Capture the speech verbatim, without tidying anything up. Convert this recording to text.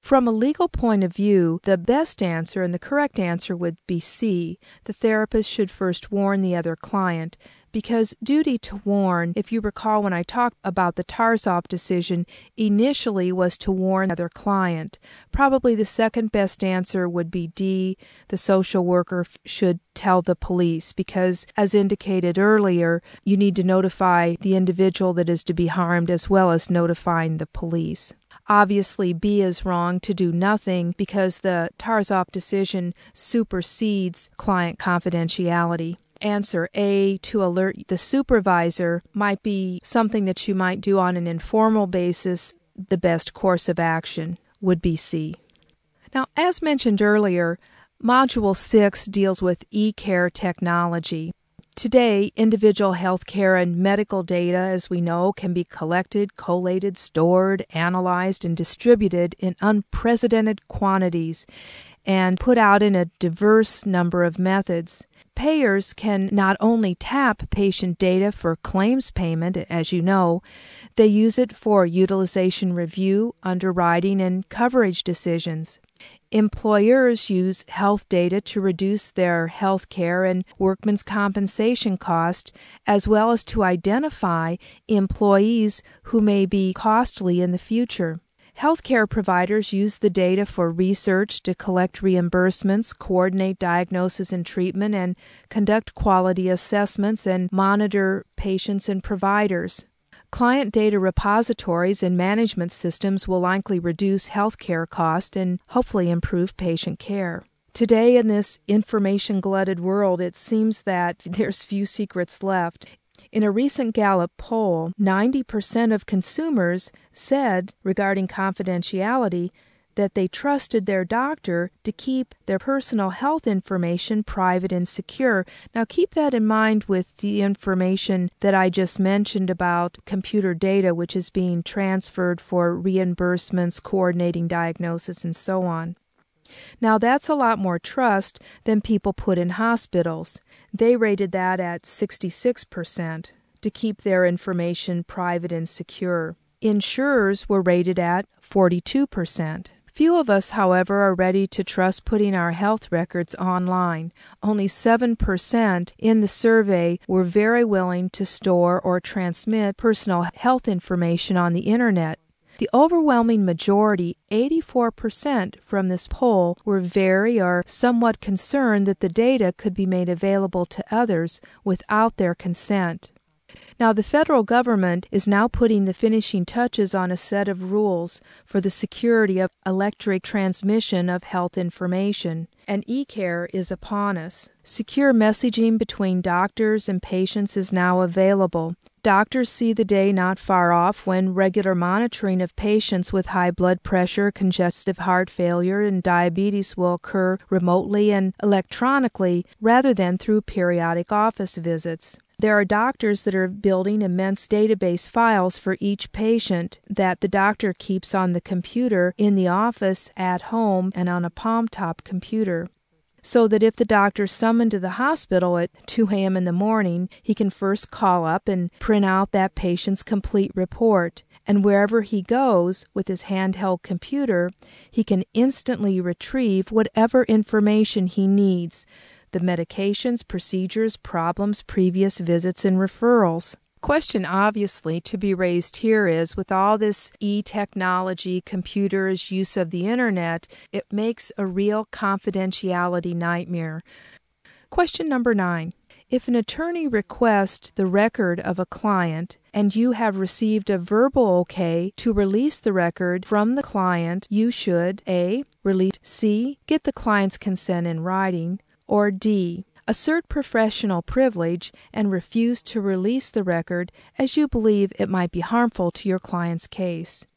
From a legal point of view, the best answer and the correct answer would be C. The therapist should first warn the other client, because duty to warn, if you recall when I talked about the Tarzoff decision, initially was to warn the other client. Probably the second best answer would be D. The social worker should tell the police, because as indicated earlier, you need to notify the individual that is to be harmed as well as notifying the police. Obviously, B is wrong, to do nothing, because the Tarzoff decision supersedes client confidentiality. Answer A, to alert the supervisor, might be something that you might do on an informal basis. The best course of action would be C. Now, as mentioned earlier, Module six deals with e-care technology. Today, individual healthcare and medical data, as we know, can be collected, collated, stored, analyzed, and distributed in unprecedented quantities and put out in a diverse number of methods. Payers can not only tap patient data for claims payment, as you know, they use it for utilization review, underwriting, and coverage decisions. Employers use health data to reduce their health care and workmen's compensation cost, as well as to identify employees who may be costly in the future. Healthcare providers use the data for research, to collect reimbursements, coordinate diagnosis and treatment, and conduct quality assessments and monitor patients and providers. Client data repositories and management systems will likely reduce healthcare costs and hopefully improve patient care. Today, in this information-glutted world, it seems that there's few secrets left. In a recent Gallup poll, ninety percent of consumers said regarding confidentiality that they trusted their doctor to keep their personal health information private and secure. Now keep that in mind with the information that I just mentioned about computer data, which is being transferred for reimbursements, coordinating diagnosis, and so on. Now that's a lot more trust than people put in hospitals. They rated that at sixty-six percent to keep their information private and secure. Insurers were rated at forty-two percent. Few of us, however, are ready to trust putting our health records online. Only seven percent in the survey were very willing to store or transmit personal health information on the Internet. The overwhelming majority, eighty-four percent from this poll, were very or somewhat concerned that the data could be made available to others without their consent. Now, the federal government is now putting the finishing touches on a set of rules for the security of electronic transmission of health information, and e-care is upon us. Secure messaging between doctors and patients is now available. Doctors see the day not far off when regular monitoring of patients with high blood pressure, congestive heart failure, and diabetes will occur remotely and electronically rather than through periodic office visits. There are doctors that are building immense database files for each patient that the doctor keeps on the computer in the office, at home, and on a palm-top computer, so that if the doctor's summoned to the hospital at two a.m. in the morning, he can first call up and print out that patient's complete report. And wherever he goes with his handheld computer, he can instantly retrieve whatever information he needs: the medications, procedures, problems, previous visits, and referrals. Question obviously to be raised here is, with all this e-technology, computers, use of the Internet, it makes a real confidentiality nightmare. Question number nine. If an attorney requests the record of a client and you have received a verbal okay to release the record from the client, you should A. Release C. Get the client's consent in writing, or D. Assert professional privilege and refuse to release the record as you believe it might be harmful to your client's case.